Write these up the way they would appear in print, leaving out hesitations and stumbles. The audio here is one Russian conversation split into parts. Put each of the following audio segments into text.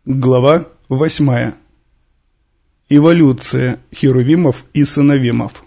Глава 8. Эволюция херувимов и серафимов.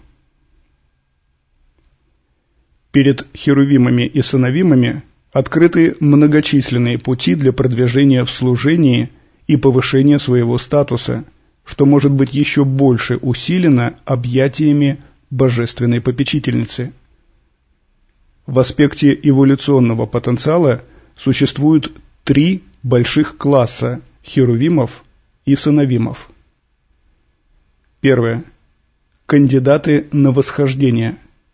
Перед херувимами и серафимами открыты многочисленные пути для продвижения в служении и повышения своего статуса, что может быть еще больше усилено объятиями божественной попечительницы. В аспекте эволюционного потенциала существует три больших класса херувимов и серафимов. Первое. Кандидаты на восхождение.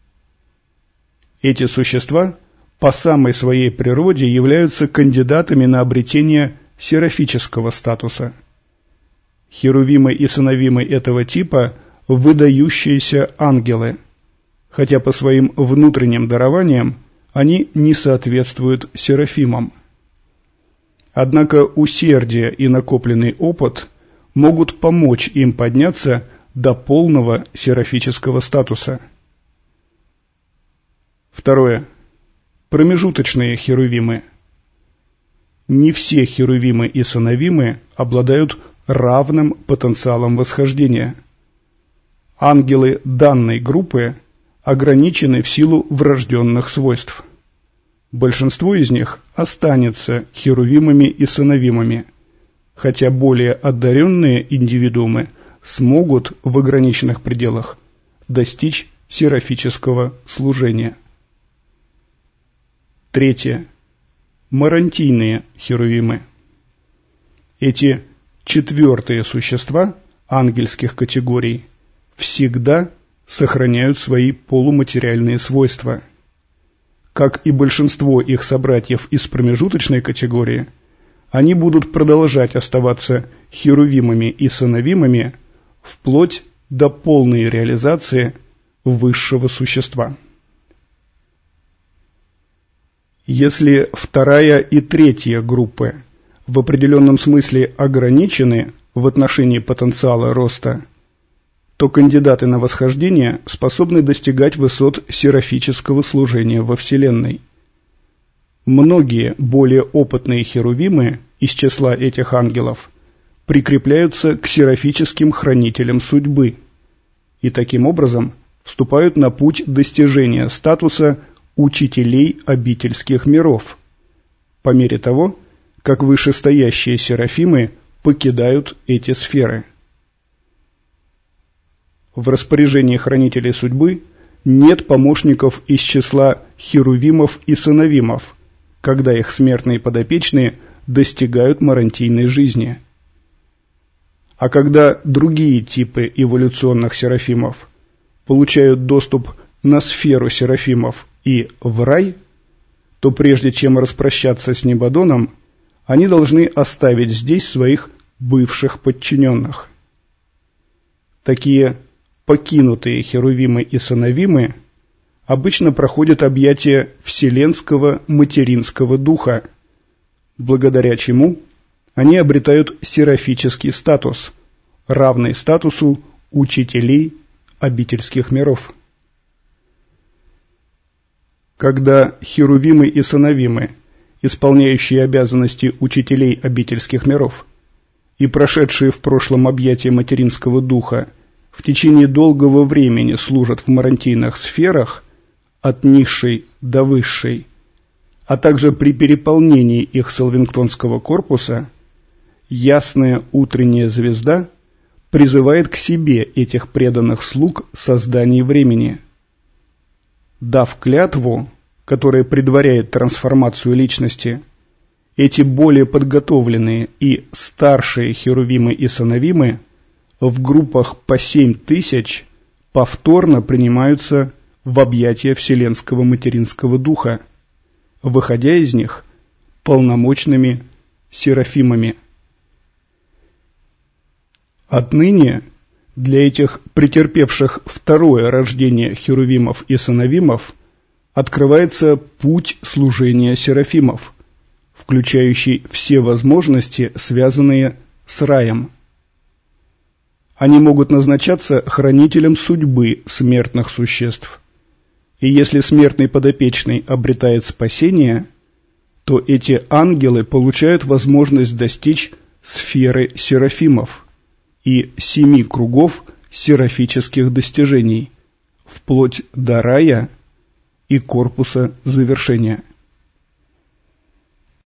Эти существа по самой своей природе являются кандидатами на обретение серафического статуса. Херувимы и серафимы этого типа – выдающиеся ангелы, хотя по своим внутренним дарованиям они не соответствуют серафимам. Однако усердие и накопленный опыт могут помочь им подняться до полного серафического статуса. Второе. Промежуточные херувимы. Не все херувимы и серафимы обладают равным потенциалом восхождения. Ангелы данной группы ограничены в силу врожденных свойств. Большинство из них останется херувимами и серафимами, хотя более одаренные индивидуумы смогут в ограниченных пределах достичь серафического служения. Третье. Марантийные херувимы. Эти четвертые существа ангельских категорий всегда сохраняют свои полуматериальные свойства. Как и большинство их собратьев из промежуточной категории, они будут продолжать оставаться херувимами и серафимами вплоть до полной реализации высшего существа. Если вторая и третья группы в определенном смысле ограничены в отношении потенциала роста, то кандидаты на восхождение способны достигать высот серафического служения во Вселенной. Многие более опытные херувимы из числа этих ангелов прикрепляются к серафическим хранителям судьбы и таким образом вступают на путь достижения статуса учителей обительских миров, по мере того, как вышестоящие серафимы покидают эти сферы. В распоряжении хранителей судьбы нет помощников из числа херувимов и серафимов, когда их смертные подопечные достигают марантийной жизни. А когда другие типы эволюционных серафимов получают доступ на сферу серафимов и в рай, то прежде чем распрощаться с Небодоном, они должны оставить здесь своих бывших подчиненных. Такие покинутые херувимы и серафимы обычно проходят объятия вселенского материнского духа, благодаря чему они обретают серафический статус, равный статусу учителей обительских миров. Когда херувимы и серафимы, исполняющие обязанности учителей обительских миров и прошедшие в прошлом объятия материнского духа, в течение долгого времени служат в марантийных сферах от низшей до высшей, а также при переполнении их салвингтонского корпуса, ясная утренняя звезда призывает к себе этих преданных слуг созданий времени. Дав клятву, которая предваряет трансформацию личности, эти более подготовленные и старшие херувимы и серафимы в группах по 7000 повторно принимаются в объятия Вселенского материнского духа, выходя из них полномочными серафимами. Отныне для этих претерпевших второе рождение херувимов и серафимов открывается путь служения серафимов, включающий все возможности, связанные с раем. Они могут назначаться хранителем судьбы смертных существ. И если смертный подопечный обретает спасение, то эти ангелы получают возможность достичь сферы серафимов и 7 кругов серафических достижений, вплоть до рая и корпуса завершения.